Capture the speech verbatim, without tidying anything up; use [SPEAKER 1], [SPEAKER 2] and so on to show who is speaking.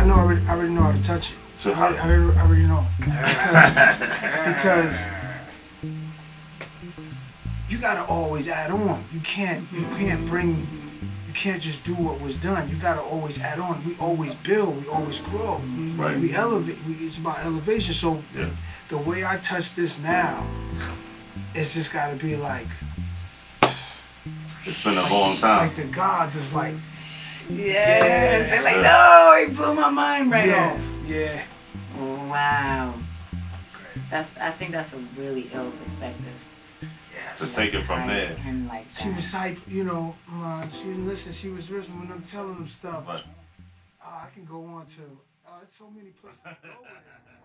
[SPEAKER 1] I know. I already, I already know how to touch it.
[SPEAKER 2] So
[SPEAKER 1] I
[SPEAKER 2] how?
[SPEAKER 1] already, I already, I already know because because you gotta always add on. You can't you can't bring you can't just do what was done. You gotta always add on. We always build. We always grow.
[SPEAKER 2] Right.
[SPEAKER 1] We elevate. We, it's about elevation. So
[SPEAKER 2] Yeah.
[SPEAKER 1] the way I touch this now, it's just gotta be like
[SPEAKER 2] It's been a long time.
[SPEAKER 1] like the gods is like
[SPEAKER 3] Yes. They're like,
[SPEAKER 2] Yeah.
[SPEAKER 3] no, he blew my mind right
[SPEAKER 1] yeah
[SPEAKER 3] off.
[SPEAKER 1] yeah.
[SPEAKER 3] Wow. That's. I think that's a really ill perspective.
[SPEAKER 2] To take it from there.
[SPEAKER 3] Him like
[SPEAKER 1] She
[SPEAKER 3] that.
[SPEAKER 1] was hype, you know. Uh, she didn't listen. She was listening when I'm telling them stuff.
[SPEAKER 2] But
[SPEAKER 1] Uh, I can go on to. Uh, it's so many places to go with it.